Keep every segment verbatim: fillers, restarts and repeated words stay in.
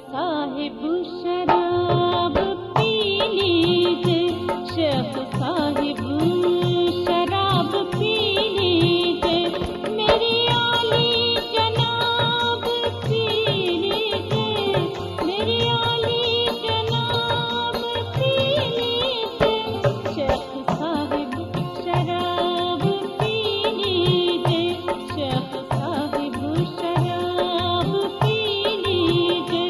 साहिब शराब पी लीजिए, शेख साहिब शराब पी लीजिए, मेरी आली जनाब पी लीजिए, मेरी आली जनाब पी लीजिए, शेख साहिब शराब पी लीजिए, शेख साहिब शराब पी लीजिए।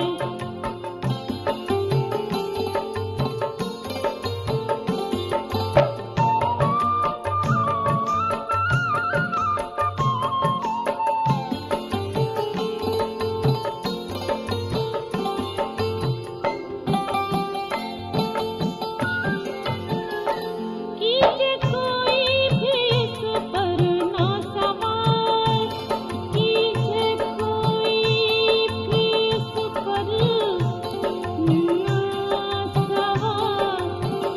कीजिए कोई भी इस पर ना सवाल, कीजिए कोई भी इस पर ना सवाल,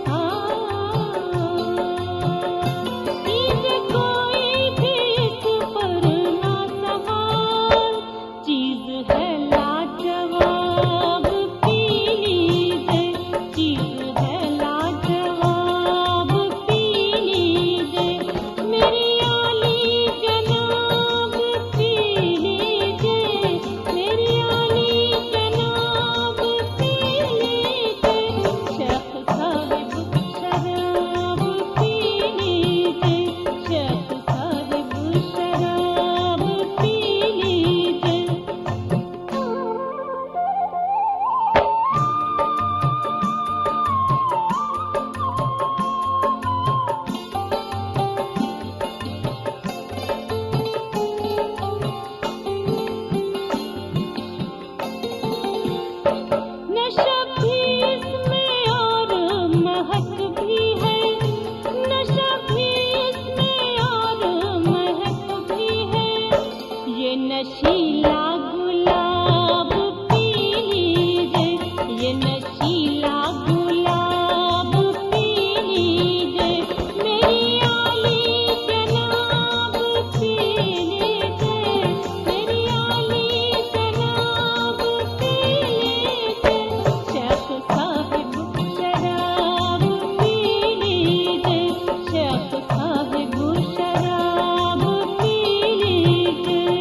कीजिए कोई भी इस पर ना सवाल, चीज है लाजवाब पी लीजिए, चीज है लाजवाब पी लीजिए, मेरी आली जनाब पी लीजिए, मेरी आली जनाब पी लीजिए, शेख साहिब शराब पी लीजिए, शेख साहिब शराब पी लीजिए। नशा भी इसमें और महक भी है, नशा भी इसमें और महक भी है, ये नशीला गुलाब पी लीजिए, ये नशीला गुलाब पी लीजिए, मेरी आली जनाब पी लीजिए, मेरी आली जनाब पी लीजिए, शेख साहिब शराब पी लीजिए, शेख साहिब शराब पी लीजिए।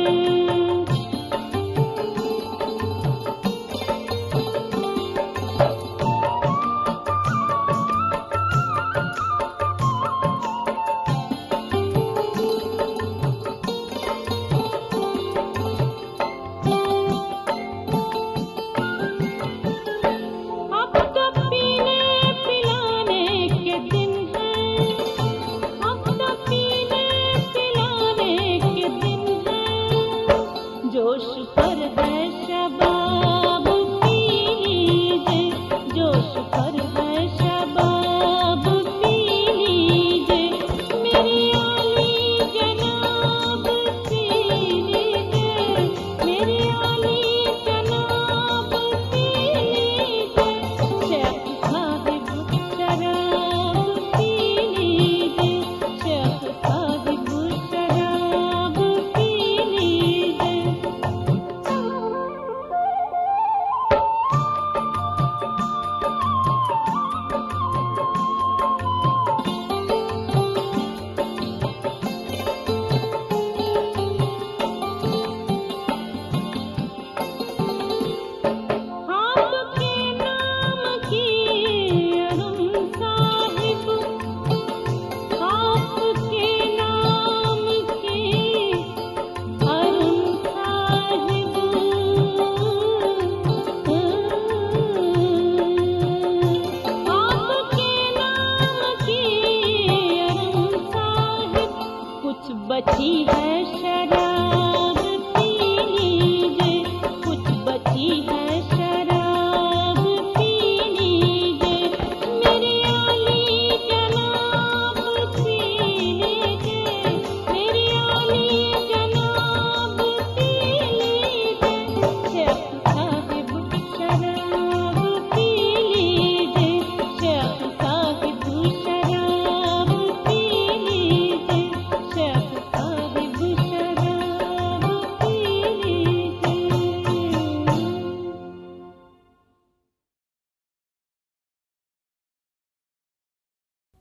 अब तो पीने पिलाने के दिन हैं, अब तो पीने पिलाने के दिन हैं, जोश पर है शबाब पी लीजिए, जोश पर है शबाब पी लीजिए, मेरी आली जनाब पी लीजिए, मेरी आली जनाब पी लीजिए, शेख साहिब शराब पी लीजिए, शेख साहिब शराब पी लीजिए। आपके नाम की अरुण साहिब, आपके नाम की अरुण साहिब, आपके नाम की अरुण साहिब, कुछ बची है शराब